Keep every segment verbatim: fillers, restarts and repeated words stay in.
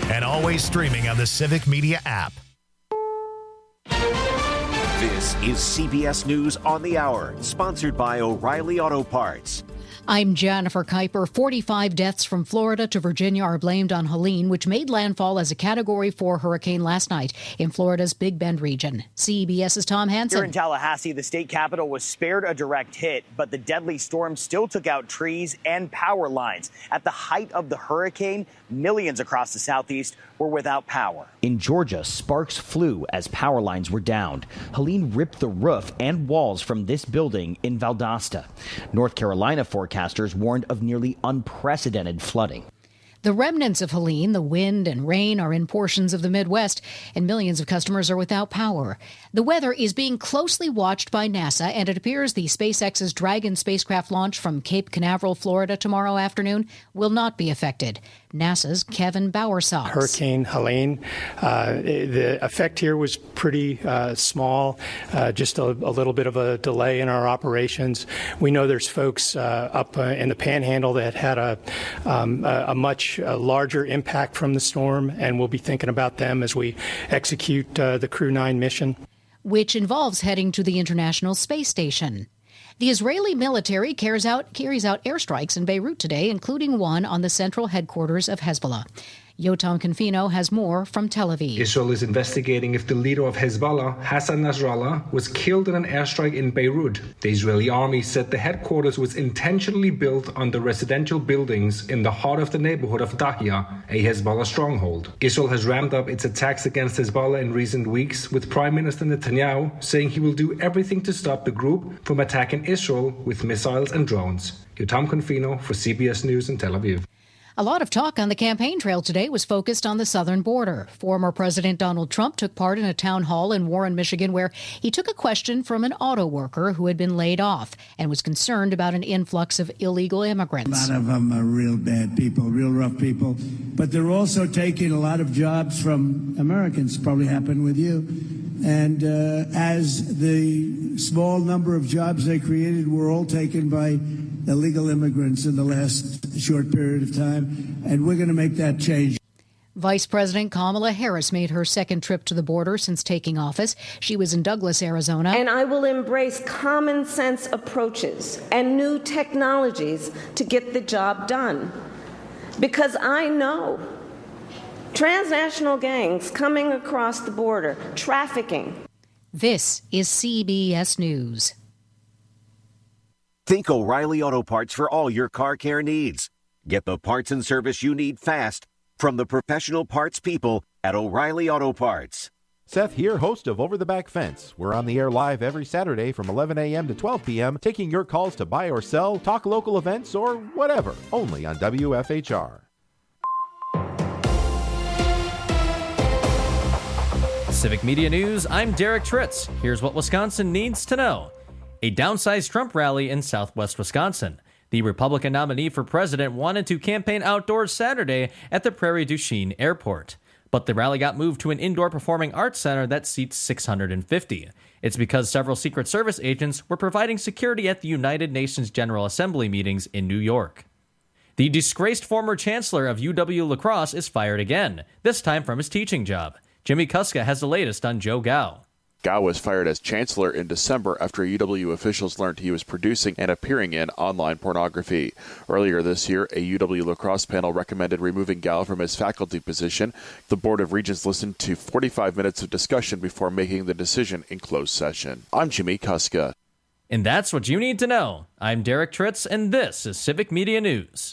and always streaming on the Civic Media app. This is C B S News on the Hour, sponsored by O'Reilly Auto Parts. I'm Jennifer Kuiper. forty-five deaths from Florida to Virginia are blamed on Helene, which made landfall as a Category four hurricane last night in Florida's Big Bend region. CBS's Tom Hansen. Here in Tallahassee, the state capitol was spared a direct hit, but the deadly storm still took out trees and power lines. At the height of the hurricane, millions across the southeast were without power. In Georgia, sparks flew as power lines were downed. Helene ripped the roof and walls from this building in Valdosta. North Carolina forecasters warned of nearly unprecedented flooding. The remnants of Helene, the wind and rain, are in portions of the Midwest, and millions of customers are without power. The weather is being closely watched by NASA, and it appears the SpaceX's Dragon spacecraft launch from Cape Canaveral, Florida, tomorrow afternoon will not be affected. NASA's Kevin Bowersox. Hurricane Helene, uh, the effect here was pretty uh, small, uh, just a, a little bit of a delay in our operations. We know there's folks uh, up uh, in the Panhandle that had a, um, a, a much a larger impact from the storm, and we'll be thinking about them as we execute uh, the Crew nine mission, which involves heading to the International Space Station. The Israeli military carries out, carries out airstrikes in Beirut today, including one on the central headquarters of Hezbollah. Yotam Confino has more from Tel Aviv. Israel is investigating if the leader of Hezbollah, Hassan Nasrallah, was killed in an airstrike in Beirut. The Israeli army said the headquarters was intentionally built under residential buildings in the heart of the neighborhood of Dahya, a Hezbollah stronghold. Israel has ramped up its attacks against Hezbollah in recent weeks, with Prime Minister Netanyahu saying he will do everything to stop the group from attacking Israel with missiles and drones. Yotam Confino for C B S News in Tel Aviv. A lot of talk on the campaign trail today was focused on the southern border. Former President Donald Trump took part in a town hall in Warren, Michigan, where he took a question from an auto worker who had been laid off and was concerned about an influx of illegal immigrants. A lot of them are real bad people, real rough people, but they're also taking a lot of jobs from Americans, probably happened with you. And uh, as the small number of jobs they created were all taken by illegal immigrants in the last short period of time, and we're going to make that change. Vice President Kamala Harris made her second trip to the border since taking office. She was in Douglas, Arizona. And I will embrace common sense approaches and new technologies to get the job done. Because I know transnational gangs coming across the border, trafficking. This is C B S News. Think O'Reilly Auto Parts for all your car care needs. Get the parts and service you need fast from the professional parts people at O'Reilly Auto Parts. Seth here, host of Over the Back Fence. We're on the air live every Saturday from eleven a.m. to twelve p.m., taking your calls to buy or sell, talk local events, or whatever, only on W F H R. Civic Media News, I'm Derek Tritz. Here's what Wisconsin needs to know. A downsized Trump rally in southwest Wisconsin. The Republican nominee for president wanted to campaign outdoors Saturday at the Prairie du Chien Airport. But the rally got moved to an indoor performing arts center that seats six hundred fifty. It's because several Secret Service agents were providing security at the United Nations General Assembly meetings in New York. The disgraced former chancellor of U W-La Crosse is fired again, this time from his teaching job. Jimmy Kuska has the latest on Joe Gao. Gao was fired as chancellor in December after U W officials learned he was producing and appearing in online pornography. Earlier this year, a U W-La Crosse panel recommended removing Gao from his faculty position. The Board of Regents listened to forty-five minutes of discussion before making the decision in closed session. I'm Jimmy Kuska. And that's what you need to know. I'm Derek Tritz, and this is Civic Media News.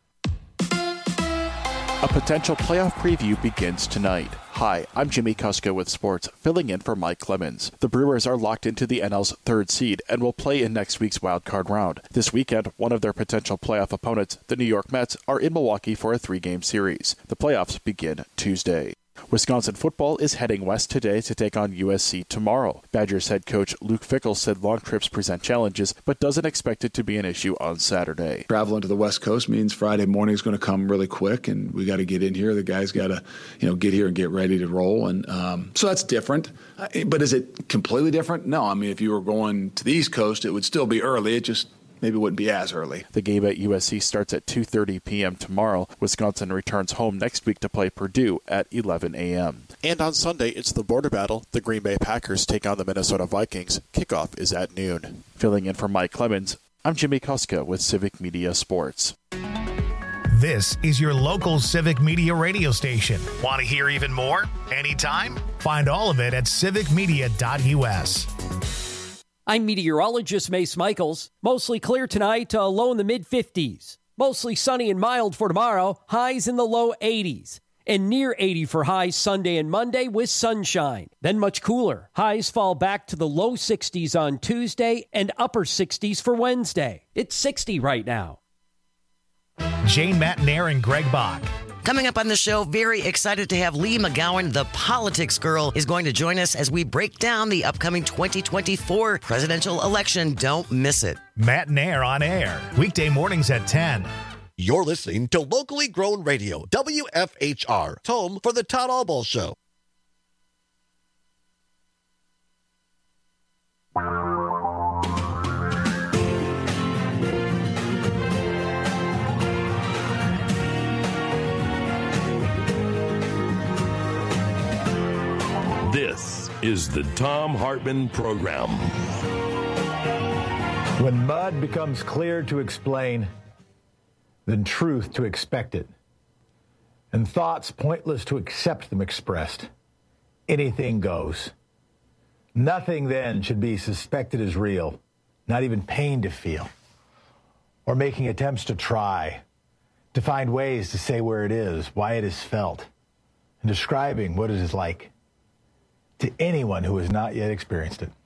A potential playoff preview begins tonight. Hi, I'm Jimmy Kuska with sports, filling in for Mike Clemens. The Brewers are locked into the N L's third seed and will play in next week's wildcard round. This weekend, one of their potential playoff opponents, the New York Mets, are in Milwaukee for a three-game series. The playoffs begin Tuesday. Wisconsin football is heading west today to take on U S C tomorrow. Badgers head coach Luke Fickell said long trips present challenges, but doesn't expect it to be an issue on Saturday. Traveling to the West Coast means Friday morning is going to come really quick, and we got to get in here. The guys got to, you know, get here and get ready to roll, and um, so that's different. But is it completely different? No. I mean, if you were going to the East Coast, it would still be early. It just maybe it wouldn't be as early. The game at U S C starts at two thirty p.m. tomorrow. Wisconsin returns home next week to play Purdue at eleven a.m. And on Sunday, it's the border battle. The Green Bay Packers take on the Minnesota Vikings. Kickoff is at noon. Filling in for Mike Clemens, I'm Jimmy Kuska with Civic Media Sports. This is your local Civic Media radio station. Want to hear even more? Anytime? Find all of it at civic media dot u s. I'm meteorologist Mace Michaels. Mostly clear tonight, uh, low in the mid-fifties. Mostly sunny and mild for tomorrow, highs in the low eighties. And near eighty for highs Sunday and Monday with sunshine. Then much cooler. Highs fall back to the low sixties on Tuesday and upper sixties for Wednesday. It's sixty right now. Jane Matnair and Greg Bach. Coming up on the show, very excited to have Lee McGowan, the politics girl, is going to join us as we break down the upcoming twenty twenty-four presidential election. Don't miss it. Matnair on air, weekday mornings at ten. You're listening to locally grown radio, W F H R, home for the Todd Albaugh Show. This is the Thom Hartmann Program. When mud becomes clear to explain, then truth to expect it, and thoughts pointless to accept them expressed, anything goes. Nothing then should be suspected as real, not even pain to feel, or making attempts to try, to find ways to say where it is, why it is felt, and describing what it is like to anyone who has not yet experienced it.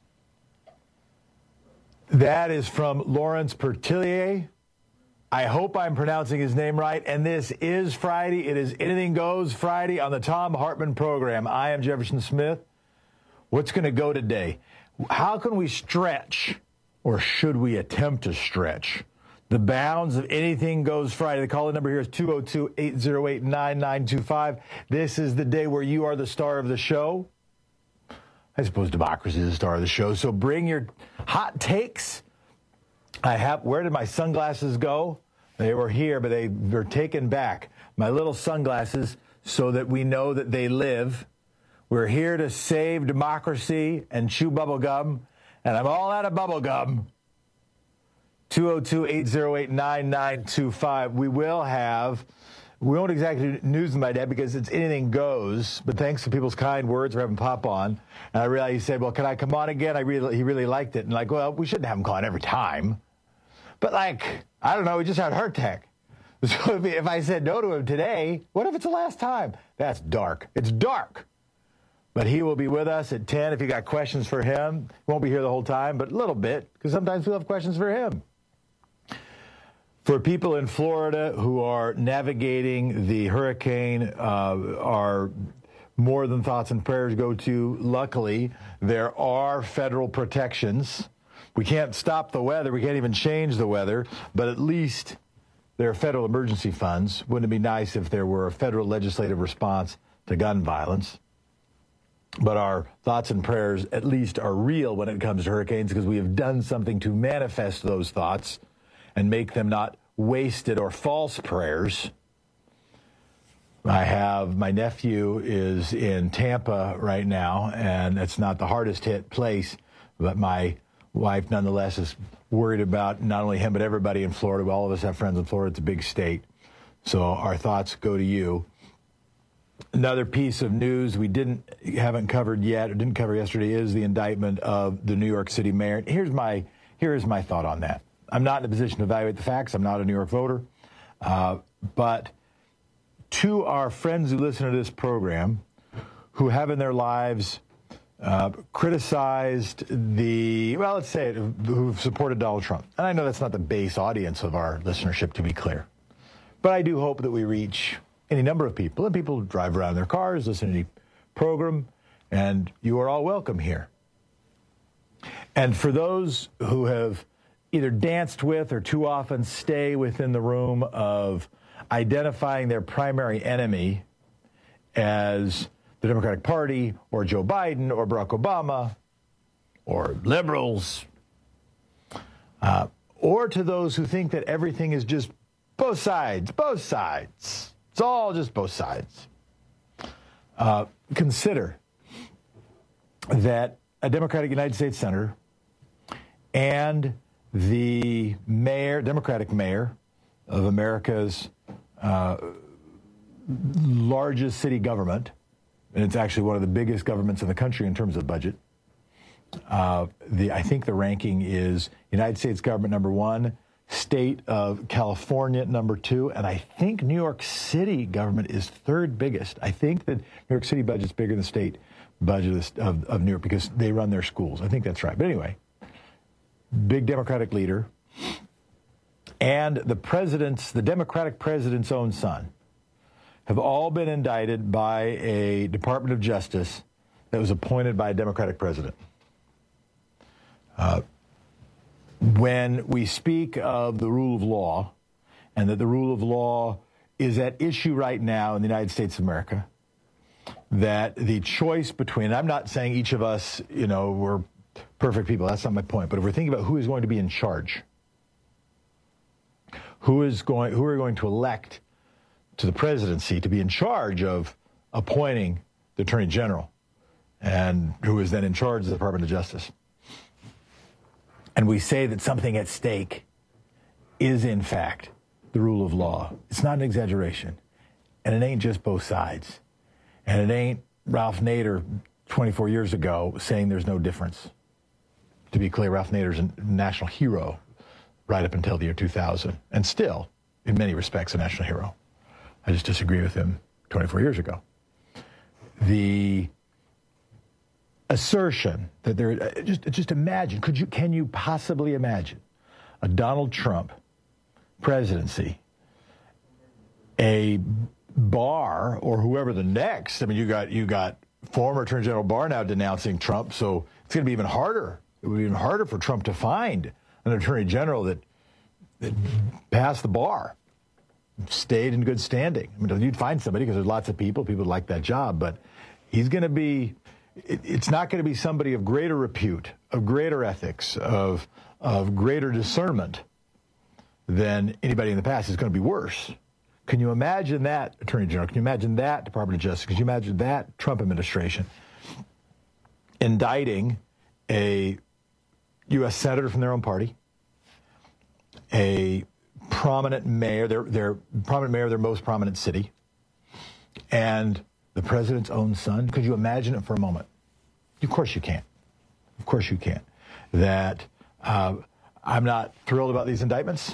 That is from Lawrence Pertillier. I hope I'm pronouncing his name right. And this is Friday. It is Anything Goes Friday on the Thom Hartmann Program. I am Jefferson Smith. What's going to go today? How can we stretch, or should we attempt to stretch, the bounds of Anything Goes Friday? The call-in number here is two oh two, eight oh eight, nine nine two five. This is the day where you are the star of the show. I suppose democracy is the star of the show. So bring your hot takes. I have, where did my sunglasses go? They were here, but they were taken back. My little sunglasses, so that we know that they live. We're here to save democracy and chew bubble gum. And I'm all out of bubble gum. two oh two, eight oh eight, nine nine two five. We will have, we won't exactly do news in my day because it's Anything Goes, but thanks to people's kind words for having Pop on. And I realized he said, well, can I come on again? I really, he really liked it. And like, well, we shouldn't have him call on every time. But like, I don't know, we just had heart attack. So if, if I said no to him today, what if it's the last time? That's dark. It's dark. But he will be with us at ten. If you got questions for him, won't be here the whole time, but a little bit, because sometimes we'll have questions for him. For people in Florida who are navigating the hurricane, uh, our more than thoughts and prayers go to. Luckily, there are federal protections. We can't stop the weather. We can't even change the weather, but at least there are federal emergency funds. Wouldn't it be nice if there were a federal legislative response to gun violence? But our thoughts and prayers at least are real when it comes to hurricanes, because we have done something to manifest those thoughts and make them not wasted or false prayers. I have, my nephew is in Tampa right now, and it's not the hardest hit place, but my wife nonetheless is worried about not only him but everybody in Florida. All of us have friends in Florida. It's a big state. So our thoughts go to you. Another piece of news we didn't haven't covered yet, or didn't cover yesterday, is the indictment of the New York City mayor. Here's my here is my thought on that. I'm not in a position to evaluate the facts. I'm not a New York voter. Uh, but to our friends who listen to this program, who have in their lives uh, criticized the, well, let's say it, who've supported Donald Trump. And I know that's not the base audience of our listenership, to be clear. But I do hope that we reach any number of people, and people drive around in their cars, listen to the program, and you are all welcome here. And for those who have either danced with or too often stay within the room of identifying their primary enemy as the Democratic Party or Joe Biden or Barack Obama or liberals, uh, or to those who think that everything is just both sides, both sides. It's all just both sides. Uh, consider that a Democratic United States Senator and the mayor, Democratic mayor of America's uh, largest city government, and it's actually one of the biggest governments in the country in terms of budget. Uh, the I think the ranking is United States government number one, state of California number two, and I think New York City government is third biggest. I think that New York City budget's bigger than the state budget of, of New York because they run their schools. I think that's right. But anyway, big Democratic leader, and the president's, the Democratic president's own son, have all been indicted by a Department of Justice that was appointed by a Democratic president. Uh, when we speak of the rule of law, and that the rule of law is at issue right now in the United States of America, that the choice between, and I'm not saying each of us, you know, we're perfect people, that's not my point, but if we're thinking about who is going to be in charge, who is going, who are going to elect to the presidency to be in charge of appointing the Attorney General, and who is then in charge of the Department of Justice. And we say that something at stake is, in fact, the rule of law. It's not an exaggeration. And it ain't just both sides. And it ain't Ralph Nader twenty-four years ago saying there's no difference. To be clear, Ralph Nader's a national hero right up until the year two thousand, and still, in many respects, a national hero. I just disagree with him twenty-four years ago. The assertion that there, just just imagine, could you, can you possibly imagine a Donald Trump presidency, a Barr or whoever the next? I mean, you got you got former Attorney General Barr now denouncing Trump, so it's going to be even harder. It would be even harder for Trump to find an Attorney General that that passed the bar, stayed in good standing. I mean, you'd find somebody because there's lots of people, people like that job, but he's going to be. It's not going to be somebody of greater repute, of greater ethics, of of greater discernment than anybody in the past. It's going to be worse. Can you imagine that, Attorney General? Can you imagine that, Department of Justice? Can you imagine that, Trump administration, indicting a U S senator from their own party, a prominent mayor, their, their prominent mayor of their most prominent city, and the president's own son? Could you imagine it for a moment? Of course you can't. Of course you can't. That uh, I'm not thrilled about these indictments,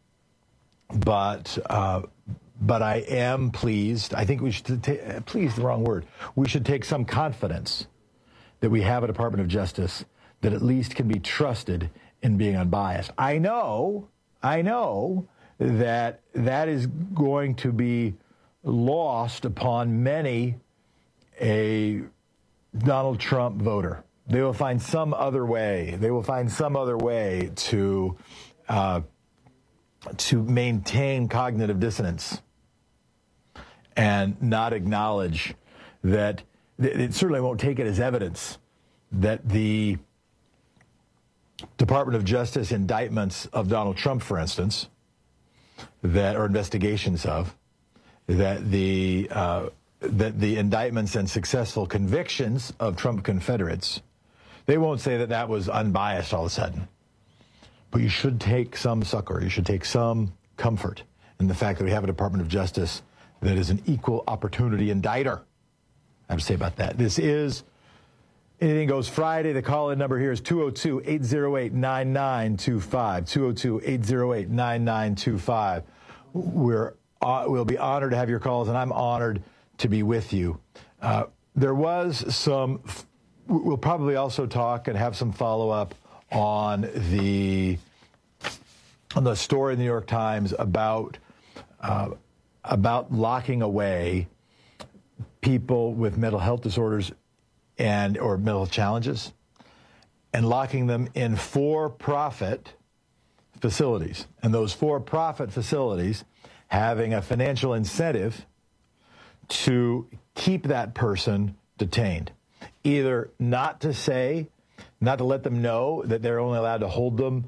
but uh, but I am pleased. I think we should take, pleased the wrong word. We should take some confidence that we have a Department of Justice that at least can be trusted in being unbiased. I know, I know that that is going to be lost upon many a Donald Trump voter. They will find some other way. They will find some other way to uh, to maintain cognitive dissonance and not acknowledge that it certainly won't take it as evidence that the Department of Justice indictments of Donald Trump, for instance, that or investigations of, that the uh, that the indictments and successful convictions of Trump Confederates, they won't say that that was unbiased all of a sudden. But you should take some succor, you should take some comfort in the fact that we have a Department of Justice that is an equal opportunity indicter. I have to say about that. This is Anything Goes Friday. The call-in number here is two oh two, eight oh eight, nine nine two five, two oh two, eight oh eight, nine nine two five. We're, uh, we'll be honored to have your calls, and I'm honored to be with you. Uh, there was some, we'll probably also talk and have some follow-up on the on the story in the New York Times about uh, about locking away people with mental health disorders and or mental challenges and locking them in for-profit facilities. And those for-profit facilities having a financial incentive to keep that person detained. Either not to say, not to let them know that they're only allowed to hold them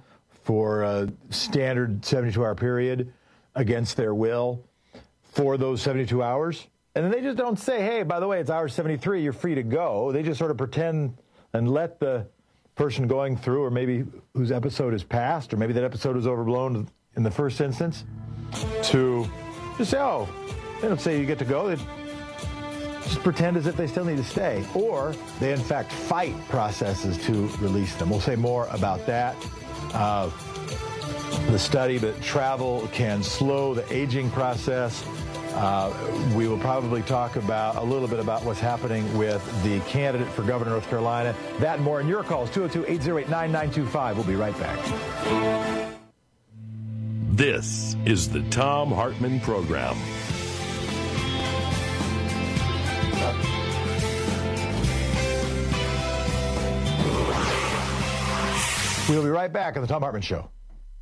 for a standard seventy-two hour period against their will for those seventy-two hours. And then they just don't say, hey, by the way, it's hour seventy-three, you're free to go. They just sort of pretend and let the person going through, or maybe whose episode is passed, or maybe that episode was overblown in the first instance, to just say, oh, they don't say you get to go. They just pretend as if they still need to stay. Or they, in fact, fight processes to release them. We'll say more about that. Uh, the study that travel can slow the aging process. Uh, we will probably talk about a little bit about what's happening with the candidate for governor of North Carolina. That and more in your calls, two oh two, eight oh eight, nine nine two five. We'll be right back. This is the Thom Hartmann Program. We'll be right back on the Thom Hartmann Show.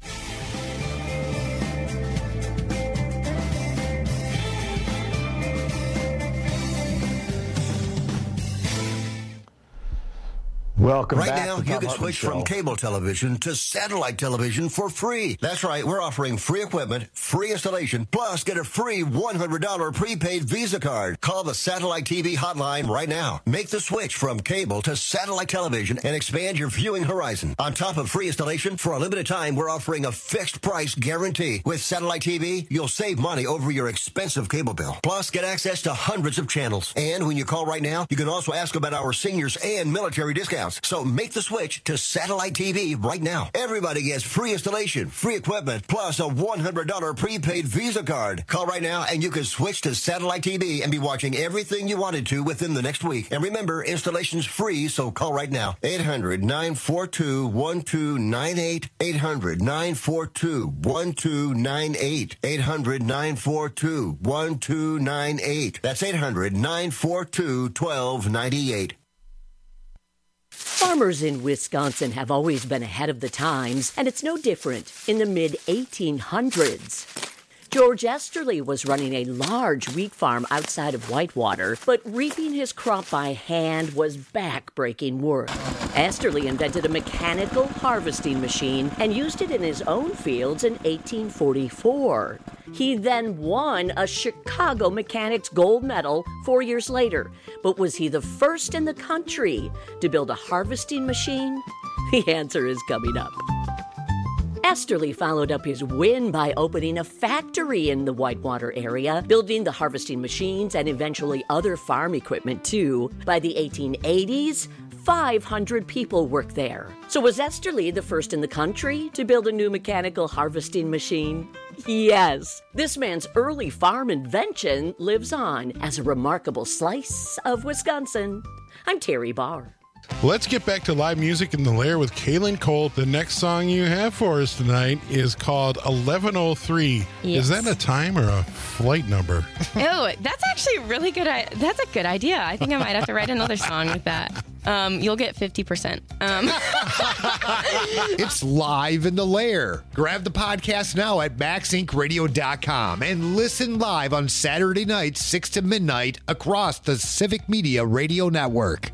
Welcome right back now, to you Thom can Hartmann switch Show. from cable television to satellite television for free. That's right. We're offering free equipment, free installation, plus get a free one hundred dollars prepaid Visa card. Call the Satellite T V hotline right now. Make the switch from cable to satellite television and expand your viewing horizon. On top of free installation, for a limited time, we're offering a fixed price guarantee. With Satellite T V, you'll save money over your expensive cable bill. Plus, get access to hundreds of channels. And when you call right now, you can also ask about our seniors and military discounts. So make the switch to satellite T V right now. Everybody gets free installation, free equipment, plus a one hundred dollars prepaid Visa card. Call right now and you can switch to satellite T V and be watching everything you wanted to within the next week. And remember, installation's free, so call right now. eight hundred, nine four two, one two nine eight. eight hundred, nine four two, one two nine eight. eight hundred, nine four two, one two nine eight. That's eight hundred, nine four two, one two nine eight. Farmers in Wisconsin have always been ahead of the times, and it's no different in the mid eighteen hundreds. George Esterly was running a large wheat farm outside of Whitewater, but reaping his crop by hand was back-breaking work. Esterly invented a mechanical harvesting machine and used it in his own fields in eighteen forty-four. He then won a Chicago Mechanics Gold Medal four years later. But was he the first in the country to build a harvesting machine? The answer is coming up. Esterly followed up his win by opening a factory in the Whitewater area, building the harvesting machines and eventually other farm equipment too. By the eighteen eighties, five hundred people worked there. So was Esterly the first in the country to build a new mechanical harvesting machine? Yes. This man's early farm invention lives on as a remarkable slice of Wisconsin. I'm Terry Barr. Let's get back to live music in the Lair with Kaylin Colt. The next song you have for us tonight is called eleven oh three. Yes. Is that a time or a flight number? Oh, that's actually really good. That's a good idea. I think I might have to write another song with that. Um, you'll get fifty percent. Um. It's live in the Lair. Grab the podcast now at max inc radio dot com and listen live on Saturday nights, six to midnight, across the Civic Media Radio Network.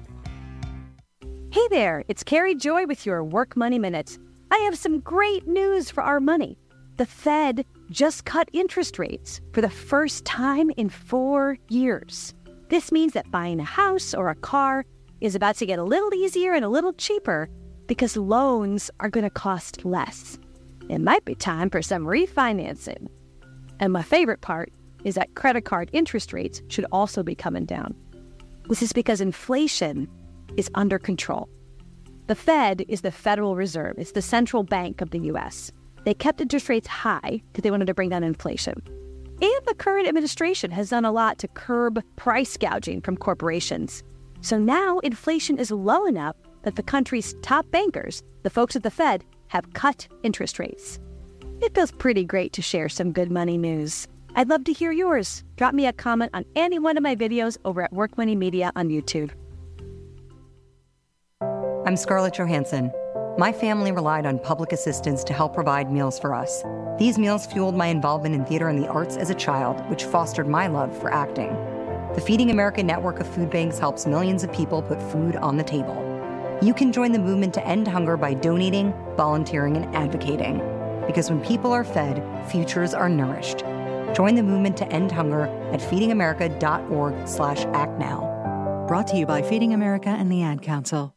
Hey there, it's Carrie Joy with your Work Money Minute. I have some great news for our money. The Fed just cut interest rates for the first time in four years. This means that buying a house or a car is about to get a little easier and a little cheaper because loans are going to cost less. It might be time for some refinancing. And my favorite part is that credit card interest rates should also be coming down. This is because inflation is under control. The Fed is the Federal Reserve. It's the central bank of the U S. They kept interest rates high because they wanted to bring down inflation. And the current administration has done a lot to curb price gouging from corporations. So now inflation is low enough that the country's top bankers, the folks at the Fed, have cut interest rates. It feels pretty great to share some good money news. I'd love to hear yours. Drop me a comment on any one of my videos over at Work Money Media on YouTube. I'm Scarlett Johansson. My family relied on public assistance to help provide meals for us. These meals fueled my involvement in theater and the arts as a child, which fostered my love for acting. The Feeding America network of food banks helps millions of people put food on the table. You can join the movement to end hunger by donating, volunteering, and advocating. Because when people are fed, futures are nourished. Join the movement to end hunger at feedingamerica.org slash act now. Brought to you by Feeding America and the Ad Council.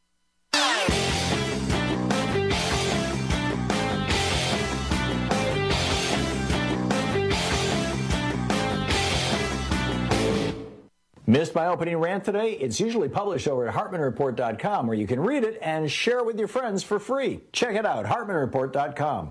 Missed my opening rant today? It's usually published over at Hartman Report dot com, where you can read it and share it with your friends for free. Check it out, Hartman Report dot com.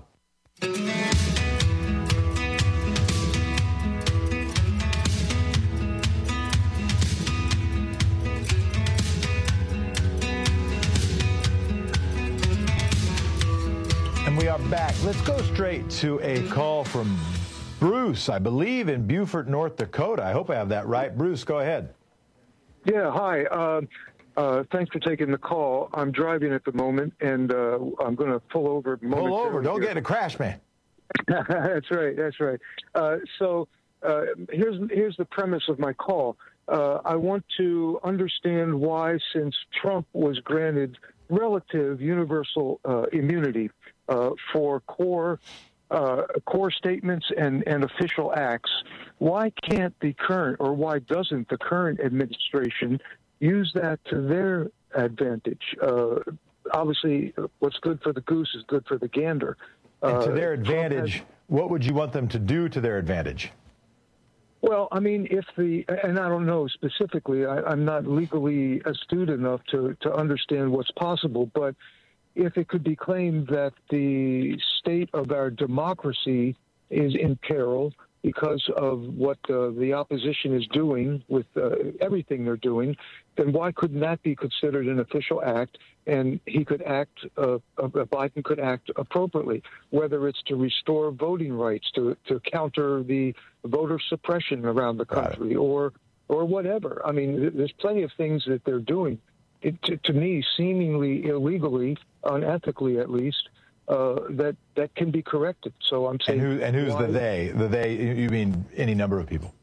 And we are back. Let's go straight to a call from Bruce, I believe, in Beaufort, North Dakota. I hope I have that right. Bruce, go ahead. Yeah, hi. Uh, uh, thanks for taking the call. I'm driving at the moment, and uh, I'm going to pull over momentarily. Pull over. Don't here. get in a crash, man. That's right. That's right. Uh, so uh, here's here's the premise of my call. Uh, I want to understand why, since Trump was granted relative universal uh, immunity uh, for core Uh, core statements and, and official acts, why can't the current, or why doesn't the current administration use that to their advantage? Uh, obviously, what's good for the goose is good for the gander. Uh, and to their advantage, has, what would you want them to do to their advantage? Well, I mean, if the, and I don't know specifically, I, I'm not legally astute enough to, to understand what's possible, but if it could be claimed that the state of our democracy is in peril because of what uh, the opposition is doing with uh, everything they're doing, then why couldn't that be considered an official act? And he could act, uh, uh, Biden could act appropriately, whether it's to restore voting rights, to, to counter the voter suppression around the country, or or whatever. I mean, there's plenty of things that they're doing. It, to, to me, seemingly illegally, unethically at least, uh, that that can be corrected. So I'm saying. And, who, and who's why? the they? The they? You mean any number of people?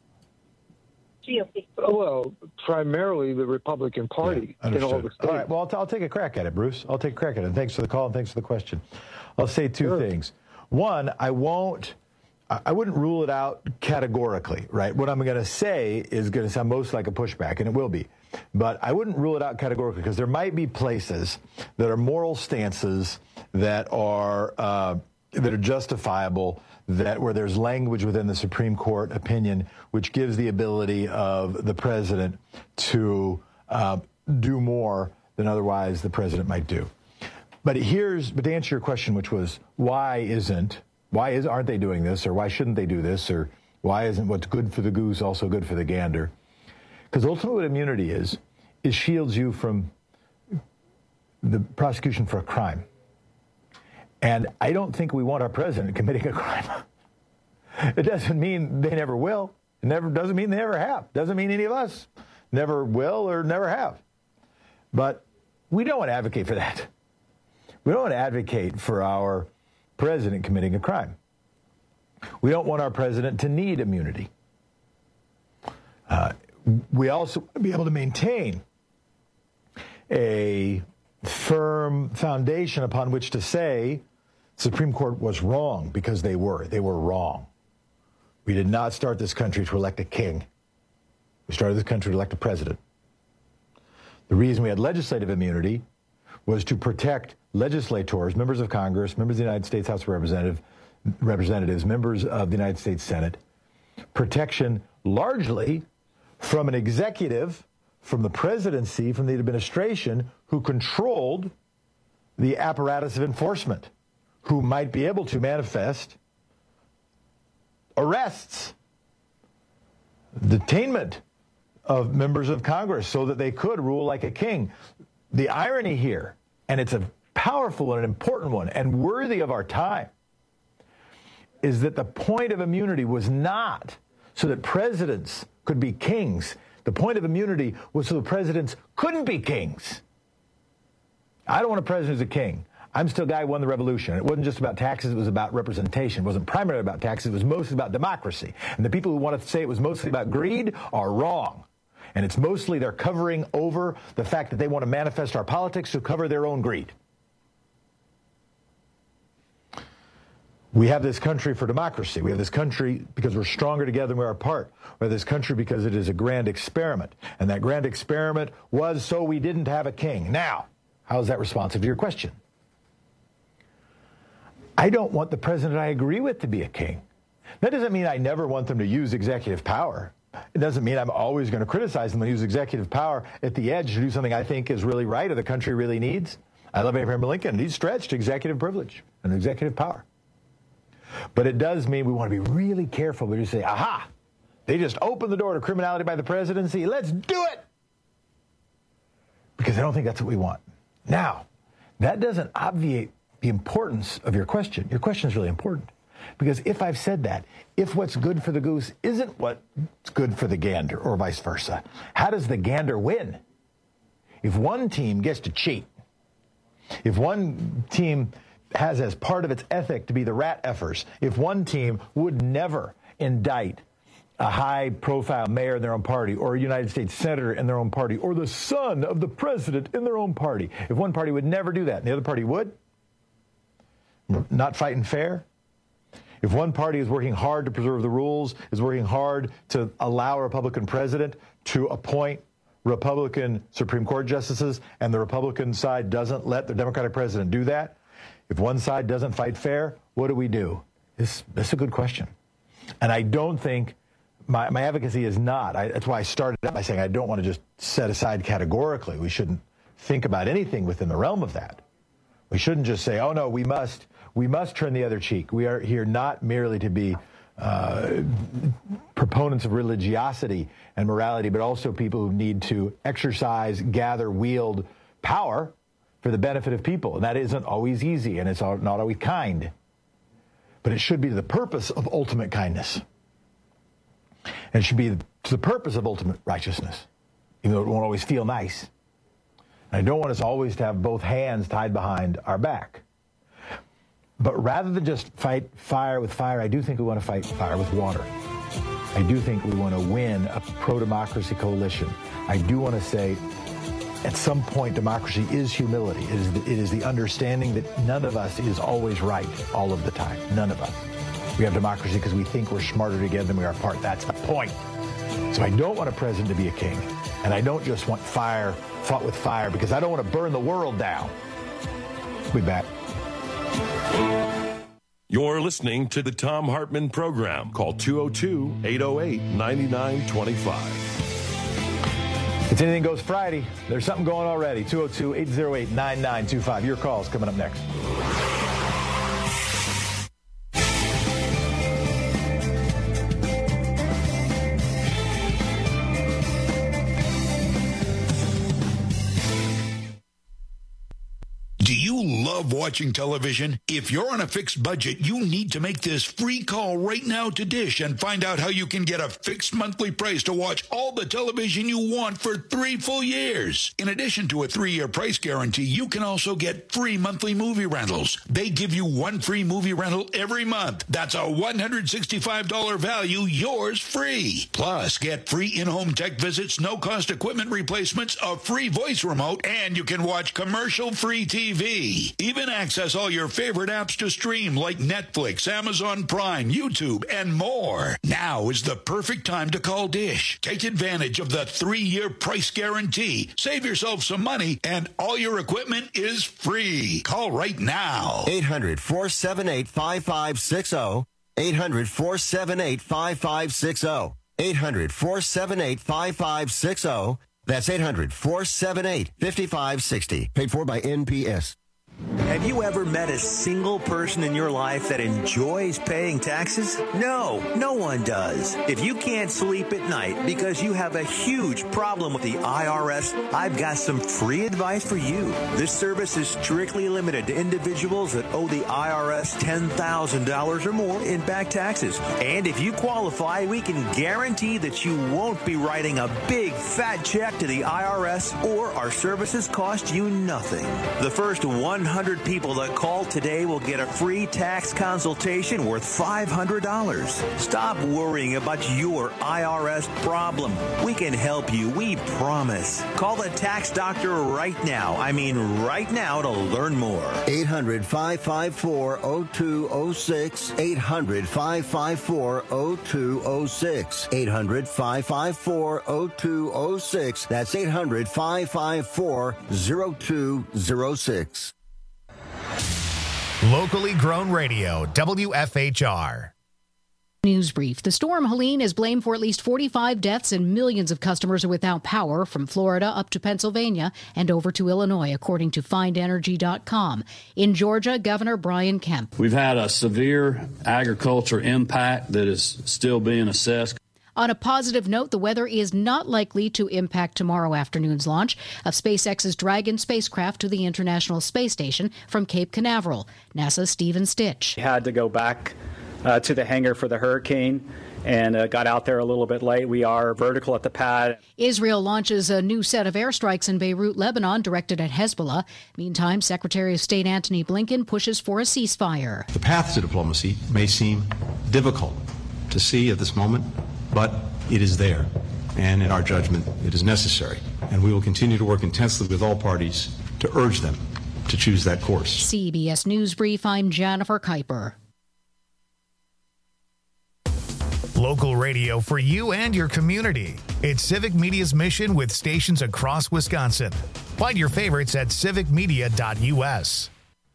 G O P. Well, primarily the Republican Party yeah, in all the states. All right. Well, I'll, t- I'll take a crack at it, Bruce. I'll take a crack at it. And thanks for the call and thanks for the question. I'll say two sure. things. One, I won't. I wouldn't rule it out categorically, right? What I'm going to say is going to sound most like a pushback, and it will be. But I wouldn't rule it out categorically, because there might be places that are moral stances that are uh, that are justifiable, that where there's language within the Supreme Court opinion which gives the ability of the president to uh, do more than otherwise the president might do. But here's, but to answer your question, which was why isn't why is aren't they doing this, or why shouldn't they do this, or why isn't what's good for the goose also good for the gander? Because ultimately what immunity is, is shields you from the prosecution for a crime. And I don't think we want our president committing a crime. It doesn't mean they never will. It never doesn't mean they never have. Doesn't mean any of us never will or never have. But we don't want to advocate for that. We don't want to advocate for our president committing a crime. We don't want our president to need immunity. Uh, we also want to be able to maintain a firm foundation upon which to say the Supreme Court was wrong, because they were. They were wrong. We did not start this country to elect a king. We started this country to elect a president. The reason we had legislative immunity was to protect legislators, members of Congress, members of the United States House of Representative, Representatives, members of the United States Senate, protection largely from an executive, from the presidency, from the administration, who controlled the apparatus of enforcement, who might be able to manifest arrests, detainment of members of Congress so that they could rule like a king. The irony here, and it's a powerful and an important one and worthy of our time, is that the point of immunity was not so that presidents could be kings. The point of immunity was so the presidents couldn't be kings. I don't want a president who's a king. I'm still a guy who won the revolution. It wasn't just about taxes, it was about representation. It wasn't primarily about taxes, it was mostly about democracy. And the people who want to say it was mostly about greed are wrong. And it's mostly they're covering over the fact that they want to manifest our politics to cover their own greed. We have this country for democracy. We have this country because we're stronger together than we are apart. We have this country because it is a grand experiment. And that grand experiment was so we didn't have a king. Now, how is that responsive to your question? I don't want the president I agree with to be a king. That doesn't mean I never want them to use executive power. It doesn't mean I'm always going to criticize them and use executive power at the edge to do something I think is really right or the country really needs. I love Abraham Lincoln. He stretched executive privilege and executive power. But it does mean we want to be really careful. We just say, aha, they just opened the door to criminality by the presidency. Let's do it. Because I don't think that's what we want. Now, that doesn't obviate the importance of your question. Your question is really important. Because if I've said that, if what's good for the goose isn't what's good for the gander, or vice versa, how does the gander win? If one team gets to cheat, if one team has as part of its ethic to be the rat effers, if one team would never indict a high-profile mayor in their own party, or a United States senator in their own party, or the son of the president in their own party, if one party would never do that and the other party would, not fighting fair. If one party is working hard to preserve the rules, is working hard to allow a Republican president to appoint Republican Supreme Court justices, and the Republican side doesn't let the Democratic president do that, if one side doesn't fight fair, what do we do? This, this is a good question. And I don't think my, my advocacy is not. I, that's why I started out by saying I don't want to just set aside categorically. We shouldn't think about anything within the realm of that. We shouldn't just say, oh, no, we must. We must turn the other cheek. We are here not merely to be uh, proponents of religiosity and morality, but also people who need to exercise, gather, wield power for the benefit of people. And that isn't always easy, and it's not always kind. But it should be the purpose of ultimate kindness. And it should be to the purpose of ultimate righteousness, even though it won't always feel nice. And I don't want us always to have both hands tied behind our back. But rather than just fight fire with fire, I do think we want to fight fire with water. I do think we want to win a pro-democracy coalition. I do want to say, at some point, democracy is humility. It is, the, it is the understanding that none of us is always right all of the time. None of us. We have democracy because we think we're smarter together than we are apart. That's the point. So I don't want a president to be a king. And I don't just want fire fought with fire because I don't want to burn the world down. We'll be back. You're listening to the Thom Hartmann Program. Call two oh two, eight oh eight, nine nine two five. It's Anything Goes Friday. There's something going already. two oh two, eight oh eight, nine nine two five. Your calls coming up next. Love watching television? If you're on a fixed budget, you need to make this free call right now to Dish and find out how you can get a fixed monthly price to watch all the television you want for three full years. In addition to a three-year price guarantee, you can also get free monthly movie rentals. They give you one free movie rental every month. That's a one hundred sixty-five dollars value, yours free. Plus, get free in-home tech visits, no-cost equipment replacements, a free voice remote, and you can watch commercial-free T V. Even access all your favorite apps to stream like Netflix, Amazon Prime, YouTube, and more. Now is the perfect time to call Dish. Take advantage of the three-year price guarantee. Save yourself some money, and all your equipment is free. Call right now. eight hundred, four seven eight, five five six zero. eight hundred, four seven eight, five five six zero. eight hundred, four seven eight, five five six zero. That's eight hundred, four seven eight, five five six zero. Paid for by N P S. Have you ever met a single person in your life that enjoys paying taxes? No, no one does. If you can't sleep at night because you have a huge problem with the I R S, I've got some free advice for you. This service is strictly limited to individuals that owe the I R S ten thousand dollars or more in back taxes. And if you qualify, we can guarantee that you won't be writing a big fat check to the I R S, or our services cost you nothing. The first one one hundred people that call today will get a free tax consultation worth five hundred dollars. Stop worrying about your I R S problem. We can help you, we promise. Call the tax doctor right now. I mean right now to learn more. eight hundred, five five four, oh two oh six. eight hundred, five five four, oh two oh six. eight hundred, five five four, oh two oh six. That's eight hundred, five five four, oh two oh six. Locally grown radio, W F H R. News brief. The storm Helene is blamed for at least forty-five deaths and millions of customers are without power from Florida up to Pennsylvania and over to Illinois, according to find energy dot com. In Georgia, Governor Brian Kemp. We've had a severe agriculture impact that is still being assessed. On a positive note, the weather is not likely to impact tomorrow afternoon's launch of SpaceX's Dragon spacecraft to the International Space Station from Cape Canaveral. NASA's Stephen Stitch. We had to go back uh, to the hangar for the Hurricane and uh, got out there a little bit late. We are vertical at the pad. Israel launches a new set of airstrikes in Beirut, Lebanon, directed at Hezbollah. Meantime, Secretary of State Antony Blinken pushes for a ceasefire. The path to diplomacy may seem difficult to see at this moment, but it is there, and in our judgment, it is necessary. And we will continue to work intensely with all parties to urge them to choose that course. C B S News Brief, I'm Jennifer Kuiper. Local radio for you and your community. It's Civic Media's mission with stations across Wisconsin. Find your favorites at civic media dot U S.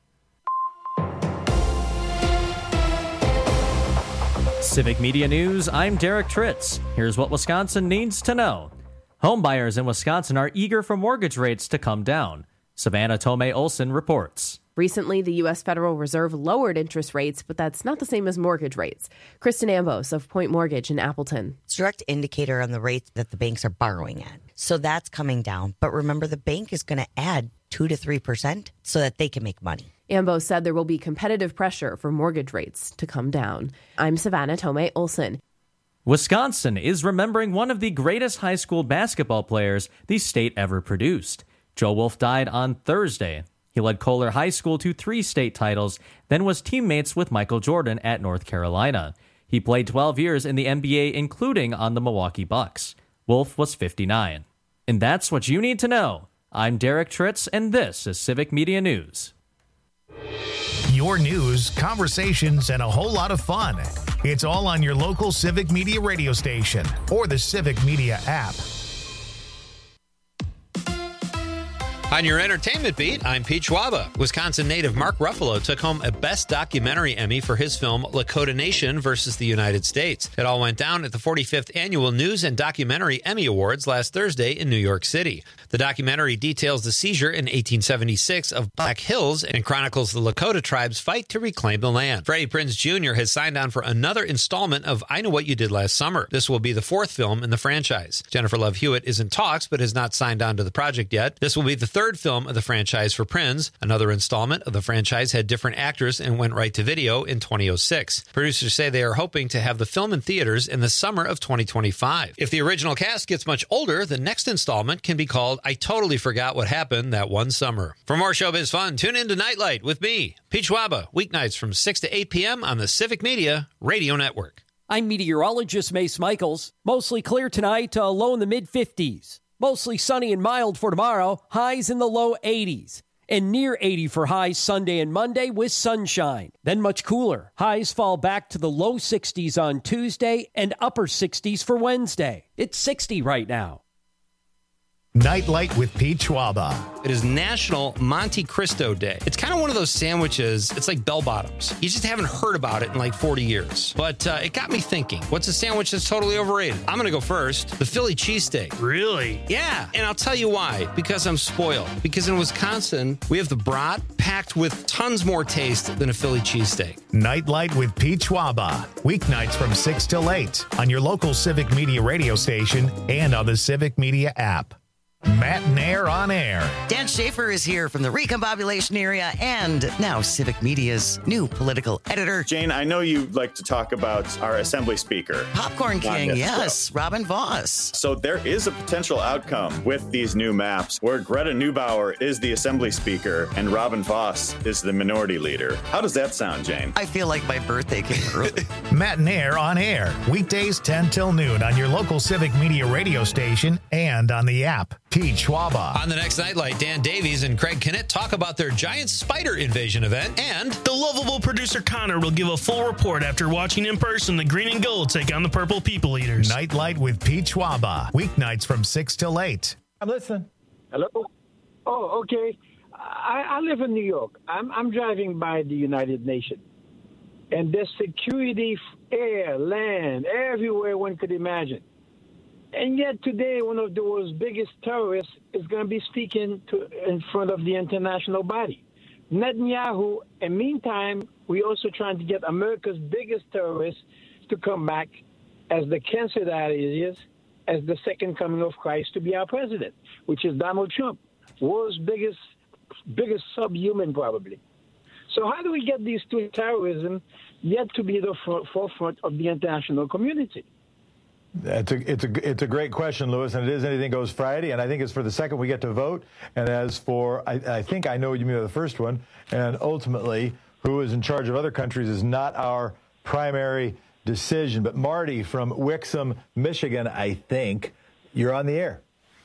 Civic Media News, I'm Derek Tritz. Here's what Wisconsin needs to know. Home buyers in Wisconsin are eager for mortgage rates to come down. Savannah Tomei Olson reports. Recently, the U S Federal Reserve lowered interest rates, but that's not the same as mortgage rates. Kristen Ambos of Point Mortgage in Appleton. It's a direct indicator on the rates that the banks are borrowing at. So that's coming down. But remember, the bank is going to add two to three percent so that they can make money. Ambos said there will be competitive pressure for mortgage rates to come down. I'm Savannah Tomei Olson. Wisconsin is remembering one of the greatest high school basketball players the state ever produced. Joe Wolf died on Thursday. He led Kohler High School to three state titles, then was teammates with Michael Jordan at North Carolina. He played twelve years in the N B A, including on the Milwaukee Bucks. Wolf was fifty-nine. And that's what you need to know. I'm Derek Tritz, and this is Civic Media News. Your news, conversations, and a whole lot of fun. It's all on your local Civic Media radio station or the Civic Media app. On your entertainment beat, I'm Pete Schwaba. Wisconsin native Mark Ruffalo took home a Best Documentary Emmy for his film Lakota Nation versus the United States. It all went down at the forty-fifth Annual News and Documentary Emmy Awards last Thursday in New York City. The documentary details the seizure in eighteen seventy-six of Black Hills and chronicles the Lakota tribe's fight to reclaim the land. Freddie Prinze Junior has signed on for another installment of I Know What You Did Last Summer. This will be the fourth film in the franchise. Jennifer Love Hewitt is in talks but has not signed on to the project yet. This will be the third film of the franchise for Prinze. Another installment of the franchise had different actors and went right to video in twenty oh six. Producers say they are hoping to have the film in theaters in the summer of twenty twenty-five. If the original cast gets much older, the next installment can be called I Totally Forgot What Happened That One Summer. For more showbiz fun, tune in to Nightlight with me, Pete Schwaba, weeknights from six to eight p.m. on the Civic Media Radio Network. I'm meteorologist Mace Michaels. Mostly clear tonight, uh, low in the mid fifties. Mostly sunny and mild for tomorrow, highs in the low eighties. And near eighty for highs Sunday and Monday with sunshine. Then much cooler. Highs fall back to the low sixties on Tuesday and upper sixties for Wednesday. It's sixty right now. Nightlight with Pete Schwaba. It is National Monte Cristo Day. It's kind of one of those sandwiches, it's like bell bottoms. You just haven't heard about it in like forty years. But uh, it got me thinking, what's a sandwich that's totally overrated? I'm going to go first. The Philly cheesesteak. Really? Yeah. And I'll tell you why. Because I'm spoiled. Because in Wisconsin, we have the brat packed with tons more taste than a Philly cheesesteak. Nightlight with Pete Schwaba. Weeknights from six till eight on your local Civic Media radio station and on the Civic Media app. Matt Nair on air. Dan Schaefer is here from the Recombobulation area and now Civic Media's new political editor. Jane, I know you like to talk about our Assembly Speaker. Popcorn King, yes, Robin Vos. So there is a potential outcome with these new maps where Greta Neubauer is the Assembly Speaker and Robin Vos is the Minority Leader. How does that sound, Jane? I feel like my birthday came early. Matt Nair on air. Weekdays ten till noon on your local Civic Media radio station and on the app. Pete Schwaba. On the next Nightlight, Dan Davies and Craig Kennett talk about their giant spider invasion event, and the lovable producer Connor will give a full report after watching in person the Green and Gold take on the Purple People Eaters. Nightlight with Pete Schwaba. Weeknights from six till eight. I'm listening. Hello? Oh, okay. I, I live in New York. I'm, I'm driving by the United Nations. And there's security, air, land, everywhere one could imagine. And yet today, one of the world's biggest terrorists is going to be speaking to, in front of the international body. Netanyahu, and meantime, we're also trying to get America's biggest terrorist to come back as the cancer that he is, as the second coming of Christ to be our president, which is Donald Trump, world's biggest, biggest subhuman probably. So how do we get these two terrorism yet to be the forefront of the international community? It's a, it's a, it's a great question, Lewis, and it is Anything Goes Friday, and I think it's for the second we get to vote. And as for, I, I think I know you mean the first one, and ultimately, who is in charge of other countries is not our primary decision. But Marty from Wixom, Michigan, I think, you're on the air.